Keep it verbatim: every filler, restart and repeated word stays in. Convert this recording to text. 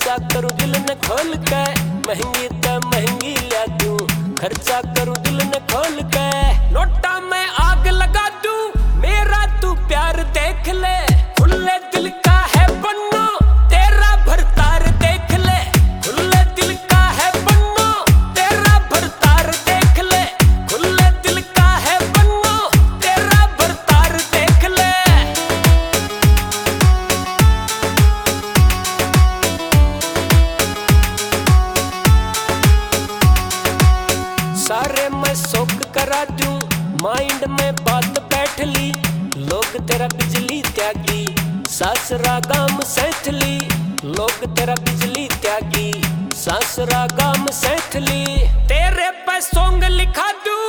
खर्चा करूं दिल न खोल के, महंगी त महंगी ला दूं, खर्चा करूं दिल न खोल के। नोटा में आग लगा दूं, मेरा तू प्यार देख ले, खुले दिल का है पन्ना, तेरा भरतार देख ले, खुले दिल का है पन्ना, तेरा भरतार देख ले, खुले दिल का है पन्ना, तेरा भरतार देख ले। सारे मैं शौक करा दूं, माइंड में बात बैठ ली, लोग तेरा बिजली त्यागी, सासरा गाम सैथली, लोग तेरा बिजली त्यागी, सासरा गाम सैथली। तेरे पे सॉन्ग लिखा दूं,